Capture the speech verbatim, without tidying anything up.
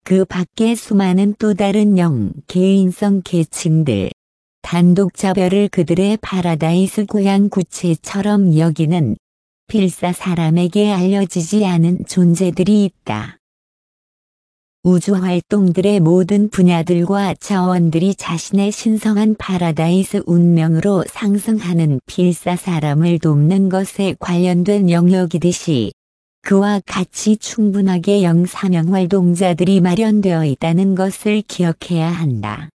그 밖에 수많은 또 다른 영, 개인성 계층들, 단독자별을 그들의 파라다이스 고향 구체처럼 여기는 필사 사람에게 알려지지 않은 존재들이 있다. 우주 활동들의 모든 분야들과 차원들이 자신의 신성한 파라다이스 운명으로 상승하는 필사 사람을 돕는 것에 관련된 영역이듯이 그와 같이 충분하게 영사명 활동자들이 마련되어 있다는 것을 기억해야 한다.